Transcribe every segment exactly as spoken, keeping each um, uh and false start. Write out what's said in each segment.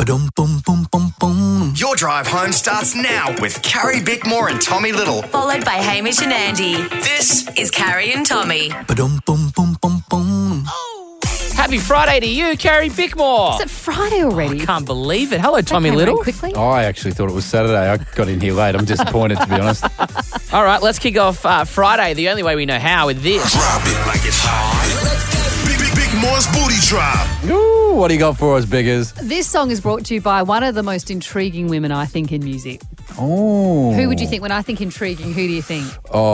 Ba-dum, boom, boom, boom, boom. Your drive home starts now with Carrie Bickmore and Tommy Little. Followed by Hamish and Andy. This Is Carrie and Tommy. Ba-dum, boom, boom, boom, boom. Happy Friday to you, Carrie Bickmore. Is it Friday already? I can't believe it. Hello, Tommy That came Little. around quickly. Oh, I actually thought it was Saturday. I got in here late. I'm disappointed, to be honest. All right, let's kick off uh, Friday the only way we know how with this. Drop it like it's hot. Big, big, big Moore's Booty Drop. Ooh, what do you got for us, Biggers? This song is brought to you by one of the most intriguing women, I think, in music. Oh. Who would you think? When I think intriguing, who do you think?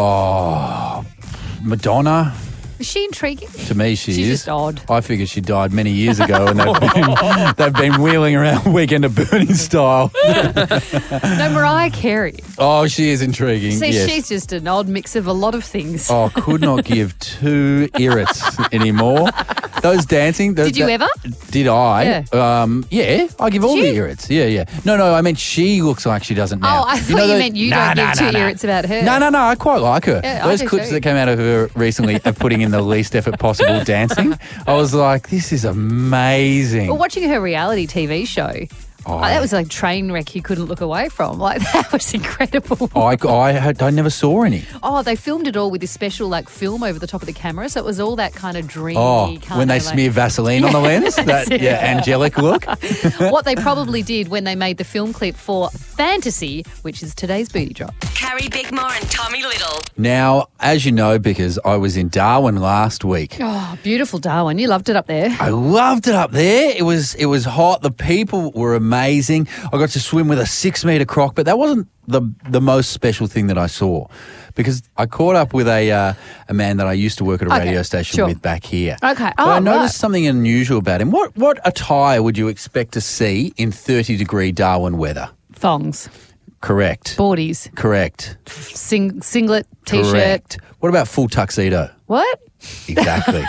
Oh, Madonna. Is she intriguing? To me, she She's is. just odd. I figured she died many years ago, and they've been, they've been wheeling around Weekend of Burning style. No, Mariah Carey. Oh, she is intriguing. See, yes. she's just an odd mix of a lot of things. Oh, could not give two irrits anymore. Those dancing. Those, Did you ever? Did I? Yeah. Um, yeah, I give all Did the you? irrits. Yeah, yeah. No, no, I meant she looks like she doesn't now. Oh, I thought you, the- meant you Nah, don't nah, give two nah, nah. irrits about her. No, no, no. I quite like her. Yeah, I Those do clips too. that came out of her recently of putting in the least effort possible dancing, I was like, this is amazing. Well, watching her reality T V show, Oh, oh, that was like a train wreck you couldn't look away from. Like, that was incredible. I, I, had, I never saw any. Oh, they filmed it all with this special like film over the top of the camera, so it was all that kind of dreamy. Oh, kind when they of, like, smear Vaseline on the lens, that it. yeah, angelic look. what they probably did when they made the film clip for Fantasy, which is today's booty drop. Carrie Bickmore and Tommy Little. Now, as you know, because I was in Darwin last week. Oh, beautiful Darwin. You loved it up there. I loved it up there. It was it was hot. The people were amazing. I got to swim with a six metre croc, but that wasn't the the most special thing that I saw, because I caught up with a uh, a man that I used to work at a Okay, radio station sure. with back here. Okay. But Oh, I noticed right. something unusual about him. What what attire would you expect to see in thirty degree Darwin weather? Thongs, Correct. boardies, Correct. sing, singlet, t-shirt. Correct. What about full tuxedo? What? Exactly.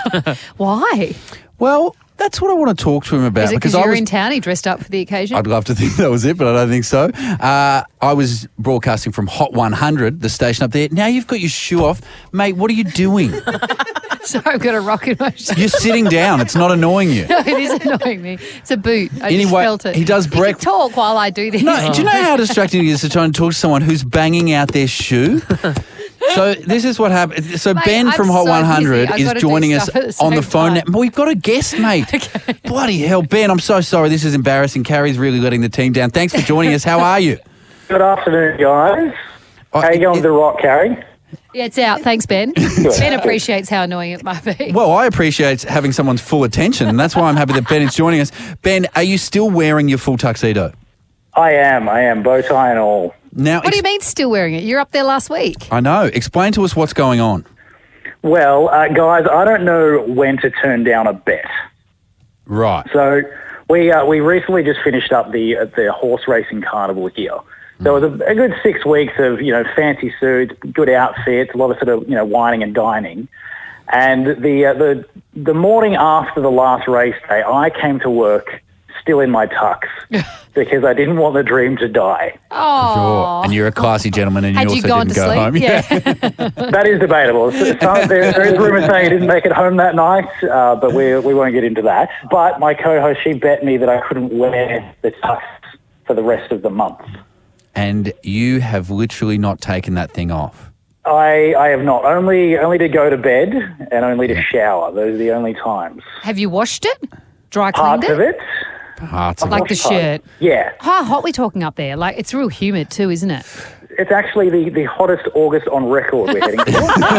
Why? Well, that's what I want to talk to him about. Is it because I you're was in town? He dressed up for the occasion. I'd love to think that was it, but I don't think so. Uh, I was broadcasting from Hot one hundred, the station up there. Now you've got your shoe off. Mate, what are you doing? Sorry, I've got a rock in my shoe. You're sitting down. It's not annoying you. No, it is annoying me. It's a boot. I just Anyway, felt it. he does You can break- talk while I do this. No, do you know how distracting it is to try and talk to someone who's banging out their shoe? So this is what happened. So Mate, Ben I'm from Hot so one hundred busy. I've is gotta do joining us stuff at the on the same phone now. time. But we've got a guest, mate. Bloody hell, Ben, I'm so sorry. This is embarrassing. Carrie's really letting the team down. Thanks for joining us. How are you? Good afternoon, guys. Oh, How you going it- with the rock, Carrie? Yeah, it's out. Thanks, Ben. Ben appreciates how annoying it might be. Well, I appreciate having someone's full attention, and that's why I'm happy that Ben is joining us. Ben, are you still wearing your full tuxedo? I am, I am, bow tie and all. Now, What do you mean still wearing it? You're up there last week. I know. Explain to us what's going on. Well, uh, guys, I don't know when to turn down a bet. Right. So we uh, we recently just finished up the uh, the horse racing carnival here. So it was a, a good six weeks of, you know, fancy suits, good outfits, a lot of sort of, you know, whining and dining. And the uh, the the morning after the last race day, I came to work still in my tux because I didn't want the dream to die. Oh. Sure. And you're a classy gentleman, and you Had also you gone didn't to go sleep? home. Yeah. That is debatable. So, some, there, there is rumour saying he didn't make it home that night, uh, but we we won't get into that. But my co-host, she bet me that I couldn't wear the tux for the rest of the month. And you have literally not taken that thing off. I, I have not. Only only to go to bed and only to shower. Those are the only times. Have you washed it? Dry cleaned Parts of it? it. Parts of Like it. the shirt. Yeah. How hot we talking up there? Like, it's real humid too, isn't it? It's actually the, the hottest August on record we're heading to.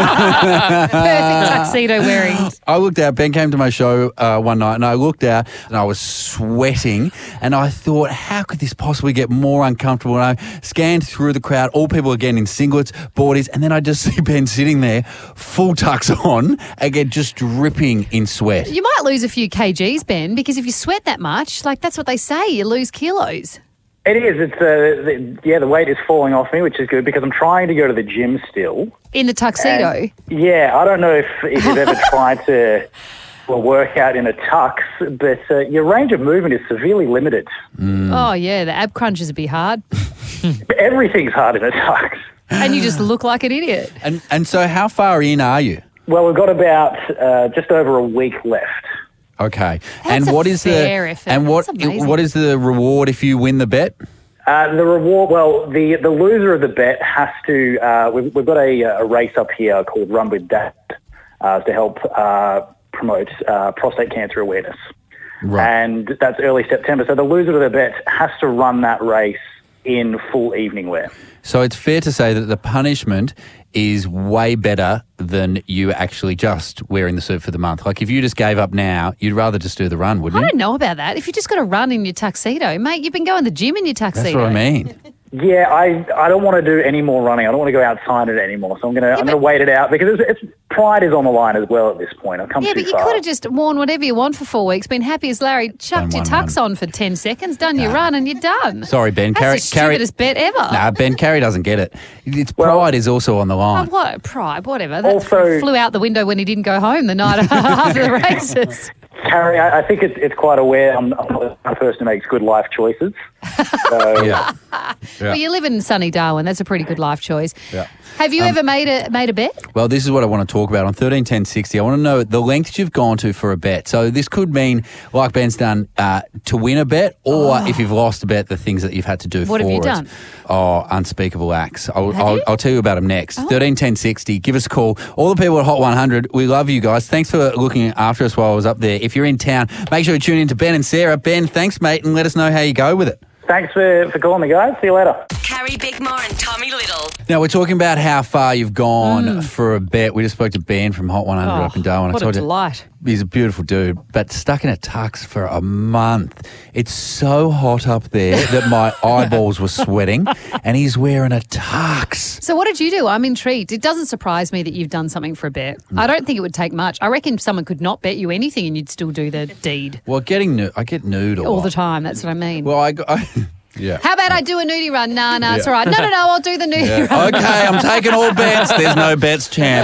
Perfect tuxedo wearing. I looked out, Ben came to my show uh, one night, and I looked out and I was sweating, and I thought, how could this possibly get more uncomfortable? And I scanned through the crowd, all people again in singlets, boardies, and then I just see Ben sitting there, full tux on, again just dripping in sweat. You might lose a few kgs, Ben, because if you sweat that much, like that's what they say, you lose kilos. It is. It's uh, the, yeah, the weight is falling off me, which is good because I'm trying to go to the gym still. In the tuxedo. And, yeah, I don't know if, if you've ever tried to well, work out in a tux, but uh, your range of movement is severely limited. Oh, yeah, the ab crunches would be hard. Everything's hard in a tux. And you just look like an idiot. And and so how far in are you? Well, we've got about uh, just over a week left. Okay. That's and a what is fair the effort. and what That's amazing. what is the reward if you win the bet? Uh, the reward, well, the, the loser of the bet has to, uh, we've, we've got a, a race up here called Run With Dad uh, to help uh, promote uh, prostate cancer awareness. Right. And that's early September. So the loser of the bet has to run that race in full evening wear. So it's fair to say that the punishment is way better than you actually just wearing the suit for the month. Like if you just gave up now, you'd rather just do the run, wouldn't I you? don't know about that. If you just got to run in your tuxedo, mate, you've been going to the gym in your tuxedo. That's what I mean. Yeah, I I don't want to do any more running. I don't want to go outside it anymore. So I'm gonna I'm but- gonna wait it out because it's, it's pride is on the line as well at this point. I've come Yeah, too but you far. could have just worn whatever you want for four weeks, been happy as Larry, chucked your Done one tux run. on for ten seconds, done your run, and you're done. Sorry, Ben. That's Carrie, the Carrie, stupidest bet ever. Nah, Ben Carey doesn't get it. It's Well- pride is also on the Oh, line. what pride, whatever. That Also- flew out the window when he didn't go home the night after the races. Carrie, I, I think it's it's quite aware. I'm, I'm not the person who makes good life choices. So, Yeah. Well, you live in sunny Darwin. That's a pretty good life choice. Yeah. Have Um, you ever made a made a bet? Well, this is what I want to talk about on thirteen ten sixty. I want to know the lengths you've gone to for a bet. So this could mean, like Ben's done, uh, to win a bet, or if you've lost a bet, the things that you've had to do What for have you it. done? Oh, unspeakable acts. I'll, Have I'll, you? I'll tell you about them next. Thirteen ten sixty. Give us a call. All the people at Hot one hundred, we love you guys. Thanks for looking after us while I was up there. If you're in town, make sure you tune in to Ben and Sarah. Ben, thanks, mate, and let us know how you go with it. thanks for, for calling me, guys. See you later. Carrie Bickmore and Tommy Little. Now, we're talking about how far you've gone for a bet. We just spoke to Ben from Hot one hundred Oh, up in Darwin. I what a told you, delight. he's a beautiful dude, but stuck in a tux for a month. It's so hot up there that my eyeballs were sweating, and he's wearing a tux. So what did you do? I'm intrigued. It doesn't surprise me that you've done something for a bet. I don't think it would take much. I reckon someone could not bet you anything and you'd still do the deed Well, getting nu- I get nude a all lot. the time. That's what I mean. Well, I, got- I yeah. How about I do a nudie run? Nah, nah, it's all right. No, no, no, I'll do the nudie Yeah. run. Okay, I'm taking all bets. There's no bets, champ.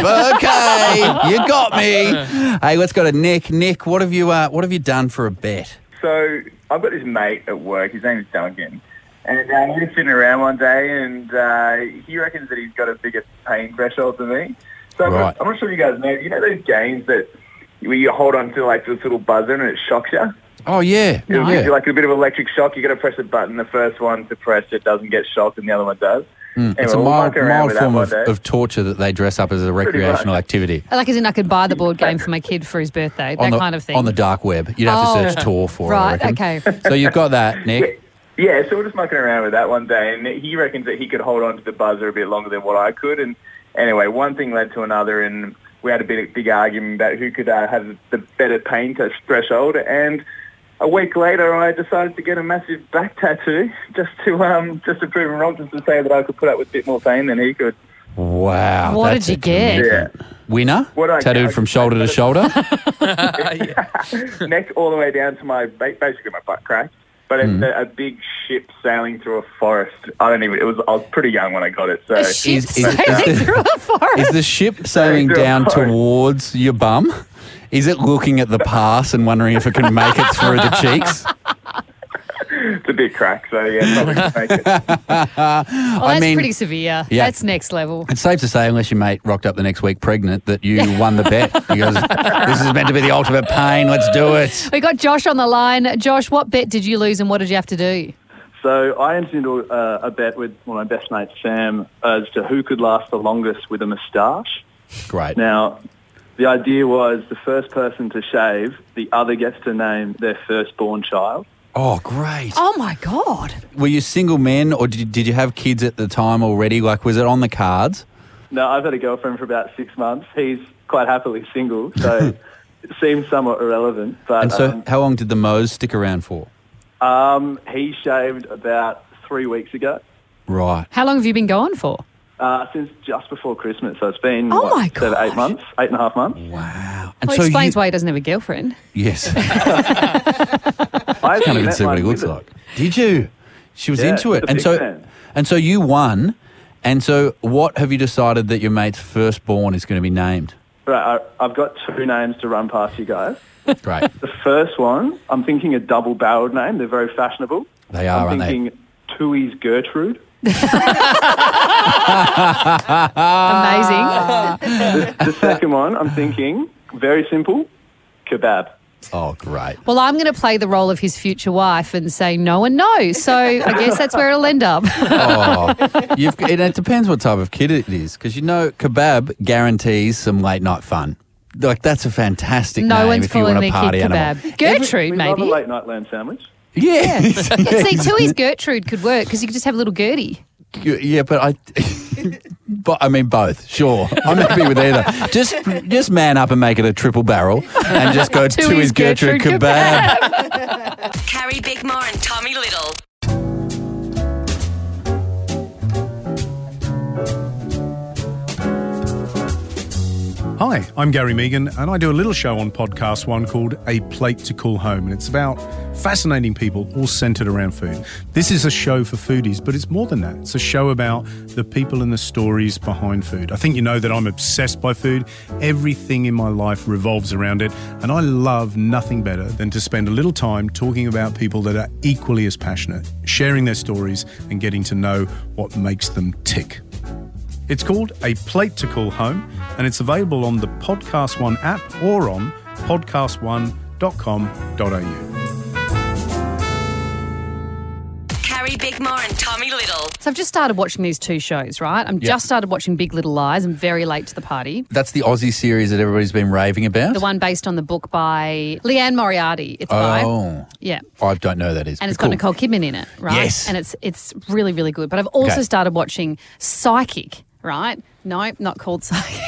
Okay, you got me. Hey, let's go to Nick. Nick, what have you uh, what have you done for a bet? So I've got this mate at work. His name is Duncan. And uh, we were sitting around one day and uh, he reckons that he's got a bigger pain threshold than me. So I'm, Right. not, I'm not sure if you guys know, you know those games that where you hold on to like this little buzzer and it shocks you? Oh yeah, It gives yeah. you like a bit of electric shock. You got to press a button. The first one to press it doesn't get shocked and the other one does. Anyway, It's a we're mild, walking around mild with that form one of, day. of torture that they dress up as a recreational much. activity. Like as in I could buy the board game for my kid for his birthday, that on the, kind of thing. On the dark web. You'd have Oh, to search Tor for it, I right, reckon. okay. So you've got that, Nick. Yeah, so we're just mucking around with that one day, and he reckons that he could hold on to the buzzer a bit longer than what I could. And anyway, one thing led to another, and we had a big, big argument about who could uh, have the better pain touch threshold. And a week later, I decided to get a massive back tattoo just to um, just to prove him wrong, just to say that I could put up with a bit more pain than he could. Wow. What that's did you a get? commitment. Winner? What I Tattooed get- from shoulder to shoulder? Neck all the way down to my ba- basically my butt crack. But it's a, a big ship sailing through a forest. I don't even. It was. I was pretty young when I got it. So A ship Is- is- sailing is the- through a forest. Is the ship sailing through a down forest. towards your bum? Is it looking at the pass and wondering if it can make it through the cheeks? it's a bit cracked. So yeah, probably can make it. Well, I that's mean- pretty severe. Yeah. That's next level. It's safe to say, unless your mate rocked up the next week pregnant, that you won the bet. He goes, this is meant to be the ultimate pain. Let's do it. We got Josh on the line. Josh, what bet did you lose and what did you have to do? So I entered into uh, a bet with one of my best mates, Sam, as to who could last the longest with a moustache. Great. Now, the idea was the first person to shave, the other gets to name their firstborn child. Oh, great. Oh, my God. Were you single men or did you, did you have kids at the time already? Like, was it on the cards? No, I've had a girlfriend for about six months. He's quite happily single, so it seems somewhat irrelevant. But And so um, how long did the Moes stick around for? um, he shaved about three weeks ago, Right. How long have you been going for? uh, since just before Christmas. So it's been, Oh what, my seven, eight gosh. months, eight and a half months. Wow. And Well, so explains you, why he doesn't have a girlfriend. Yes. I Can't even met see what one he looks with it. like. Did you? She was Yeah, into it. she's a And big so fan. and so you won. And so what have you decided that your mate's firstborn is going to be named? Right, I, I've got two names to run past you guys. Great. The first one, I'm thinking a double-barreled name. They're very fashionable. They are, I'm aren't they? thinking Tui's Gertrude. Amazing. The second one, I'm thinking very simple, kebab. Oh, great. Well, I'm going to play the role of his future wife and say no and no. So I guess that's where it'll end up. Oh, you've, and it depends what type of kid it is, because you know Kebab guarantees some late night fun. Like, that's a fantastic No name one's if you calling want a their party kid animal. Kebab. Gertrude, We love a maybe. late night lamb sandwich. Yeah. Yeah, see, Tui's Gertrude could work because you could just have a little Gertie. Yeah, but I, but I mean both. Sure, I'm happy with either. Just, just man up and make it a triple barrel, and just go to, his Gertrude, Gertrude kebab. kebab. Carrie Bickmore and Tommy Little. Hi, I'm Gary Megan, and I do a little show on Podcast One called A Plate to Call Home, and it's about fascinating people all centred around food. This is a show for foodies, but it's more than that. It's a show about the people and the stories behind food. I think you know that I'm obsessed by food. Everything in my life revolves around it, and I love nothing better than to spend a little time talking about people that are equally as passionate, sharing their stories and getting to know what makes them tick. It's called A Plate to Call Home, and it's available on the Podcast One app or on podcast one dot com dot a u. Carrie Bickmore and Tommy Little. So I've just started watching these two shows, right? I'm Yeah. just started watching Big Little Lies. I'm very late to the party. That's the Aussie series that everybody's been raving about. The one based on the book by Leanne Moriarty. It's by. Oh, Yeah. I don't know who that is. And it's but got cool. Nicole Kidman in it, right? Yes. And it's it's really, really good. But I've also Okay. started watching Psychic, right? No, not called Psychic.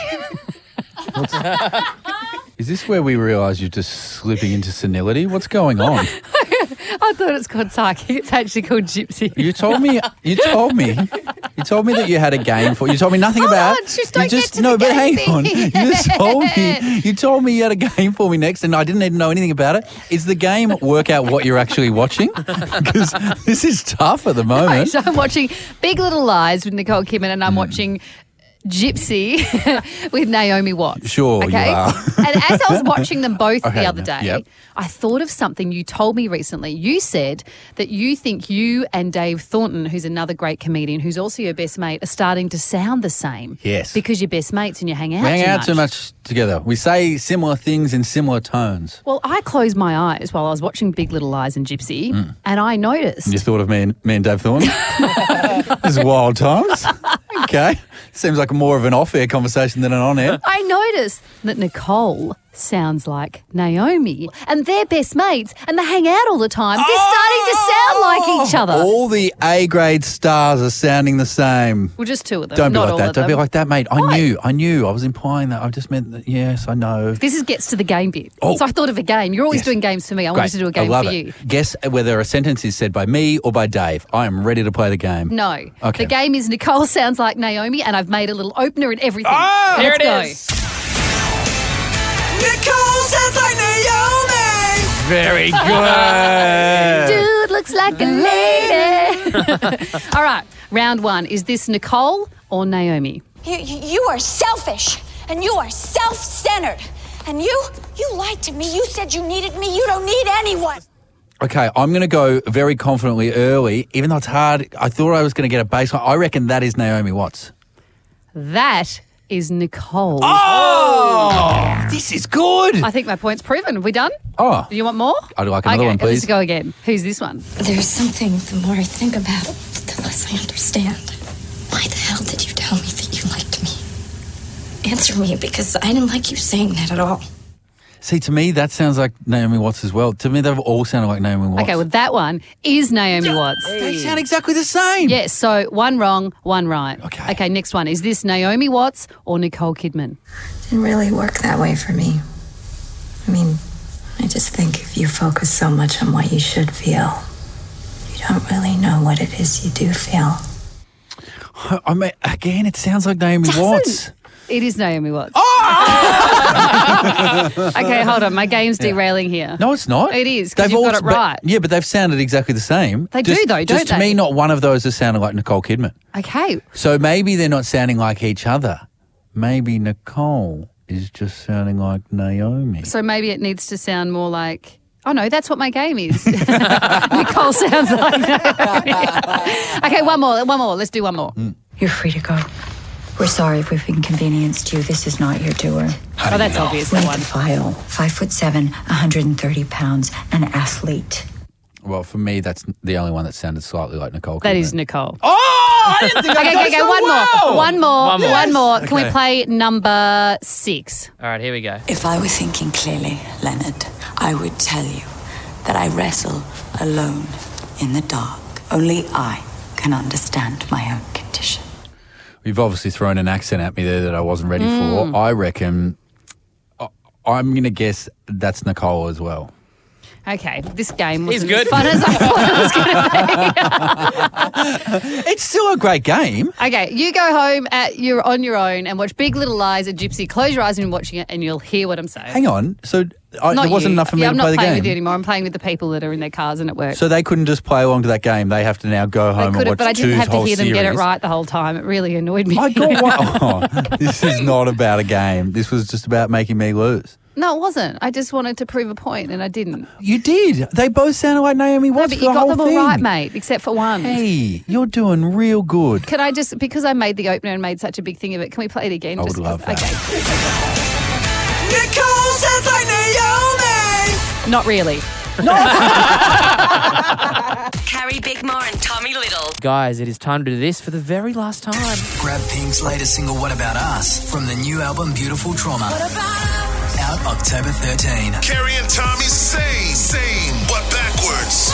Is this where we realise you're just slipping into senility? What's going on? I thought it's called Psychic. It's actually called Gypsy. You told me. You told me. You told me that you had a game for. You told me nothing Hold about. on, just don't you get just to no, the but hang game on. bit. You just told me. You told me you had a game for me next, and I didn't even know anything about it. Is the game work out what you're actually watching? Because this is tough at the Right, moment. so I'm watching Big Little Lies with Nicole Kidman, and I'm watching Gypsy with Naomi Watts. Sure, you okay? are. And as I was watching them both Okay, the other now, day, yep. I thought of something you told me recently. You said that you think you and Dave Thornton, who's another great comedian, who's also your best mate, are starting to sound the same. Yes. Because you're best mates and you hang out We hang too out much. too much together. We say similar things in similar tones. Well, I closed my eyes while I was watching Big Little Lies and Gypsy, Mm. and I noticed. You thought of me and, me and Dave Thornton? This is wild times. Okay. Seems like more of an off-air conversation than an on-air. I noticed that Nicole sounds like Naomi, and they're best mates, and they hang out all the time. They're starting to sound like each other. All the A-grade stars are sounding the same. Well, just two of them. Don't be not like all that. of Don't be them. like that, mate. I Why? knew. I knew. I was implying that. I just meant that, yes, I know. This is gets to the game bit. Oh. So I thought of a game. You're always Yes. doing games for me. I wanted Great. to do a game I love for it. you. Guess whether a sentence is said by me or by Dave. I am ready to play the game. No. Okay. The game is Nicole sounds like Naomi, and I've made a little opener and everything. Ah, Let's here it go. is. Nicole sounds like Naomi. Very good. Dude looks like a lady. All right. Round one. Is this Nicole or Naomi? You, you you are selfish, and you are self-centered. And you, you lied to me. You said you needed me. You don't need anyone. Okay, I'm going to go very confidently early, even though it's hard. I thought I was going to get a baseline. I reckon that is Naomi Watts. That is Nicole. Oh, this is good. I think my point's proven. Have we done? Oh. Do you want more? I'd like another okay, one, please. Let's go again. Who's this one? There's something, the more I think about it, the less I understand. Why the hell did you tell me that you liked me? Answer me, because I didn't like you saying that at all. See, to me, that sounds like Naomi Watts as well. To me, they've all sounded like Naomi Watts. Okay, well, that one is Naomi Watts. They sound exactly the same. Yes, so one wrong, one right. Okay. Okay, next one. Is this Naomi Watts or Nicole Kidman? Didn't really work that way for me. I mean, I just think if you focus so much on what you should feel, you don't really know what it is you do feel. I mean, again, it sounds like Naomi Watts. It is Naomi Watts. Oh! Okay, hold on. My game's derailing here. No, it's not. It is, 'cause They've you've all- got it but- right. yeah, but they've sounded exactly the same. They do Just- though, don't Just to they? me, not one of those has sounded like Nicole Kidman. Okay. So maybe they're not sounding like each other. Maybe Nicole is just sounding like Naomi. So maybe it needs to sound more like... Oh, no, that's what my game is. Nicole sounds like Naomi. Okay, one more, one more. Let's do one more. You're free to go. We're sorry if we've inconvenienced you. This is not your doer. Oh, that's obvious, that Read one. the file. Five foot seven, one hundred thirty pounds, an athlete. Well, for me, that's the only one that sounded slightly like Nicole. That Kidman. is Nicole. Oh, I didn't think Okay, I'd okay, go okay, so one well. more. One more. One more. One more. Can we Okay. play number six? All right, here we go. If I were thinking clearly, Leonard, I would tell you that I wrestle alone in the dark. Only I can understand my own condition. You've obviously thrown an accent at me there that I wasn't ready Mm. for. I reckon, I- I'm going to guess that's Nicole as well. Okay, this game He's wasn't good. as fun as I thought it was going to be. It's still a great game. Okay, you go home at you're on your own and watch Big Little Lies at Gypsy. Close your eyes and you're watching it, and you'll hear what I'm saying. Hang on. So I, Not there wasn't you. enough for me yeah, to I'm play not the playing game. with you anymore. I'm playing with the people that are in their cars and at work. So they couldn't just play along to that game. They have to now go I home and could have, watch but I didn't Tu's have to whole hear them get it series. right the whole time. It really annoyed me. My God, wow. This is not about a game. This was just about making me lose. No, it wasn't. I just wanted to prove a point, and I didn't. You did. They both sounded like Naomi No, Watts but for you the got whole them all thing. right, mate, except for one. Hey, you're doing real good. Can I just, because I made the opener and made such a big thing of it, can we play it again? I would just love that. Okay. Nicole sounds like Naomi. Not really. Carrie Bickmore and Tommy Little. Guys, it is time to do this for the very last time. Grab Pink's latest single, What About Us, from the new album Beautiful Trauma. Out October thirteenth. Carrie and Tommy, same, same, but backwards.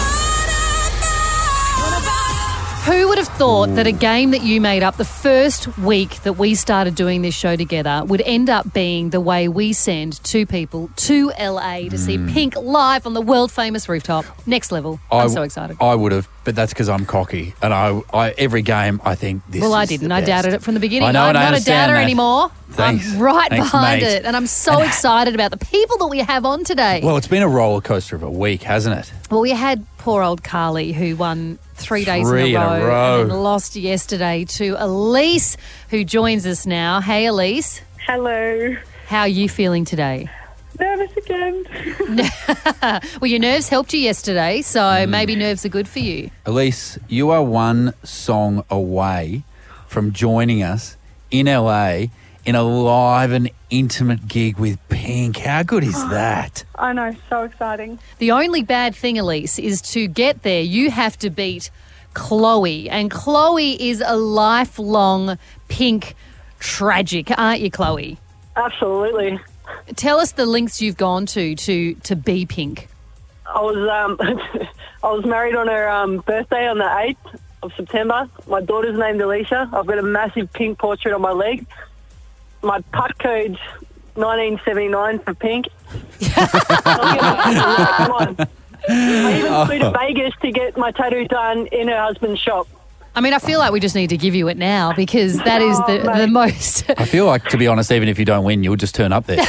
Who would have thought that a game that you made up the first week that we started doing this show together would end up being the way we send two people to L A to see Pink live on the world famous rooftop? Next level. I'm I- so excited. I would have, but that's because I'm cocky. And I, I every game, I think this Well, I is didn't. the I best. doubted it from the beginning. I know, I'm and I not a understand doubter that. anymore. Thanks. I'm right Thanks, behind mate. it. And I'm so excited about the people that we have on today. Well, it's been a roller coaster of a week, hasn't it? Well, we had poor old Carly who won three days Three in, a in a row, row. and then lost yesterday to Elise, who joins us now. Hey, Elise. Hello. How are you feeling today? Nervous again. Well, your nerves helped you yesterday, so Mm. maybe nerves are good for you. Elise, you are one song away from joining us in L A in a live and intimate gig with Pink. How good is that? I know, so exciting. The only bad thing, Elise, is to get there, you have to beat Chloe. And Chloe is a lifelong Pink tragic, aren't you, Chloe? Absolutely. Tell us the lengths you've gone to to, to be Pink. I was um, I was married on her um, birthday on the eighth of September. My daughter's named Alicia. I've got a massive Pink portrait on my leg. My puck code's nineteen seventy-nine for Pink. Come on. I even flew to Vegas to get my tattoo done in her husband's shop. I mean, I feel like we just need to give you it now because that is the, Oh, mate. the most. I feel like, to be honest, even if you don't win, you'll just turn up there.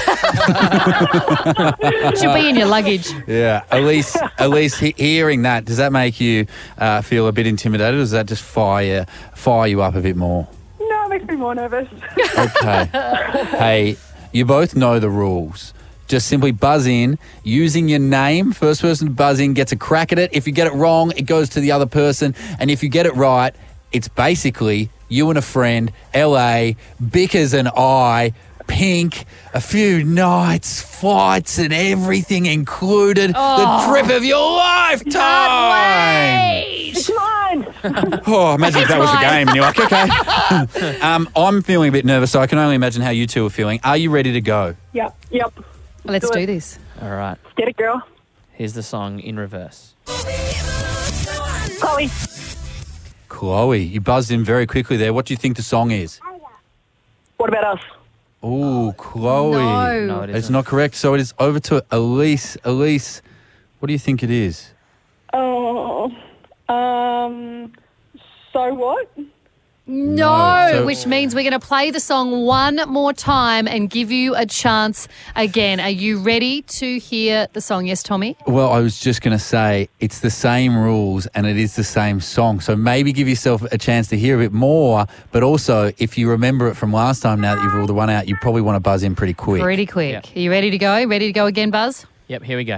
She'll be in your luggage. Yeah. Elise, Elise, he- hearing that, does that make you uh, feel a bit intimidated, or does that just fire, fire you up a bit more? No, it makes me more nervous. Okay. Hey, you both know the rules. Just simply buzz in using your name. First person to buzz in gets a crack at it. If you get it wrong, it goes to the other person. And if you get it right, it's basically you and a friend, L A, Bickers and I, Pink, a few nights, flights and everything included. Oh. The trip of your lifetime. It's mine. Oh, imagine if that was the game and you're like, okay. um, I'm feeling a bit nervous, so I can only imagine how you two are feeling. Are you ready to go? Yep, yep. Let's Do do it. this. All right. Get it, girl. Here's the song in reverse. Chloe. Chloe, you buzzed in very quickly there. What do you think the song is? What about us? Oh, Chloe. No. No, it It's isn't. not correct. So it is over to Elise. Elise, what do you think it is? Oh, um, so what? No, So- which means we're going to play the song one more time and give you a chance again. Are you ready to hear the song? Yes, Tommy? Well, I was just going to say it's the same rules and it is the same song. So maybe give yourself a chance to hear a bit more. But also, if you remember it from last time, now that you've ruled the one out, you probably want to buzz in pretty quick. Pretty quick. Yeah. Are you ready to go? Ready to go again, Buzz? Yep, here we go.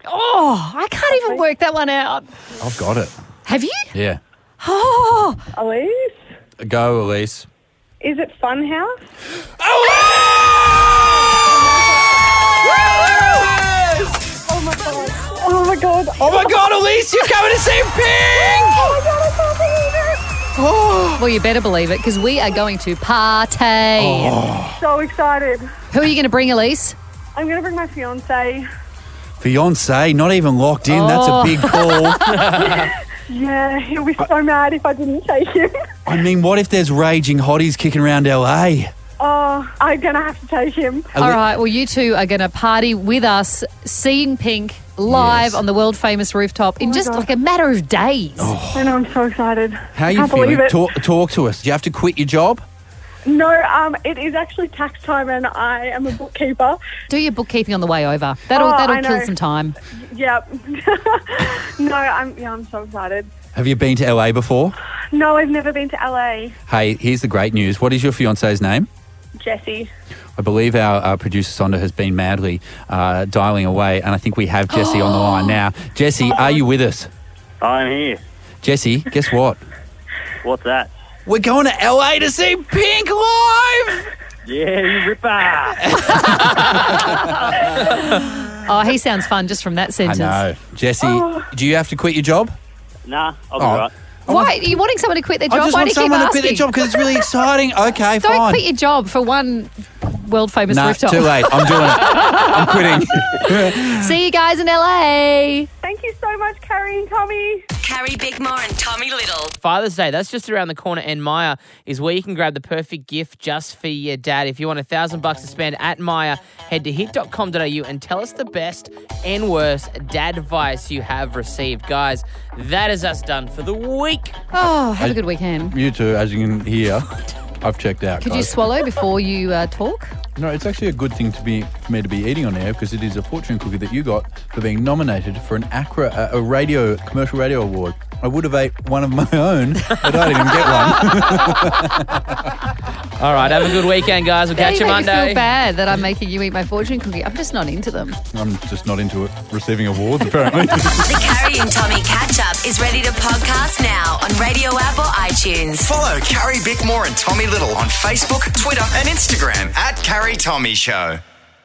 Oh, I can't even work that one out. I've got it. Have you? Yeah. Oh, Elise, Go, Elise. is it Funhouse? Oh my god! Oh my god! Oh my God, Elise, you're coming to see Pink! Oh my god! I can't believe it! Oh. Well, you better believe it because we are going to party. Oh. So excited! Who are you going to bring, Elise? I'm gonna bring my fiance. Fiance, not even locked in. That's a Oh. big call. Yeah, he'll be so mad if I didn't take him. I mean, what if there's raging hotties kicking around L A? Oh, I'm gonna have to take him. All right, well, you two are going to party with us, seeing Pink live Yes. on the world famous rooftop in my just God. like a matter of days. I know, I'm so excited. How are I you can't feeling? believe it. Talk, talk to us. Do you have to quit your job? No, um, it is actually tax time, and I am a bookkeeper. Do your bookkeeping on the way over. That'll Oh, that'll I kill know. some time. Yep. no, I'm yeah, I'm so excited. Have you been to L A before? No, I've never been to L A. Hey, here's the great news. What is your fiance's name? Jessie. I believe our, our producer Sonda has been madly uh, dialing away, and I think we have Jessie on the line now. Jessie, are you with us? I'm here. Jessie, guess what? What's that? We're going to L A to see Pink live! Yeah, you ripper. Oh, he sounds fun just from that I sentence. know. Jessie, Oh. do you have to quit your job? Nah, I'll be Oh. right. Why are you wanting someone to quit their job? I just Why want do you keep someone to asking? quit their job because it's really exciting. Okay, Don't fine. quit your job for one world famous Nah, rooftop. too late. I'm doing it. I'm quitting. See you guys in L A. Thank you so much, Carrie and Tommy. Carrie Bickmore and Tommy Little. Father's Day, that's just around the corner, and Maya is where you can grab the perfect gift just for your dad. If you want a thousand bucks to spend at Maya, head to hit dot com dot a u and tell us the best and worst dad advice you have received. Guys, that is us done for the week. Oh, have a good weekend. You too, as you can hear, I've checked out. Could you guys. swallow before you uh, talk? No, it's actually a good thing to be for me to be eating on air because it is a fortune cookie that you got for being nominated for an Accra, uh, a radio commercial radio award. I would have ate one of my own, but I didn't get one. All right, have a good weekend, guys. We'll Now catch you you make me Monday. feel bad that I'm making you eat my fortune cookie. I'm just not into them. I'm just not into it. Receiving awards, apparently. The Carrie and Tommy catch up is ready to podcast now on Radio App or iTunes. Follow Carrie Bickmore and Tommy Little on Facebook, Twitter, and Instagram at Carrie Tommy Show.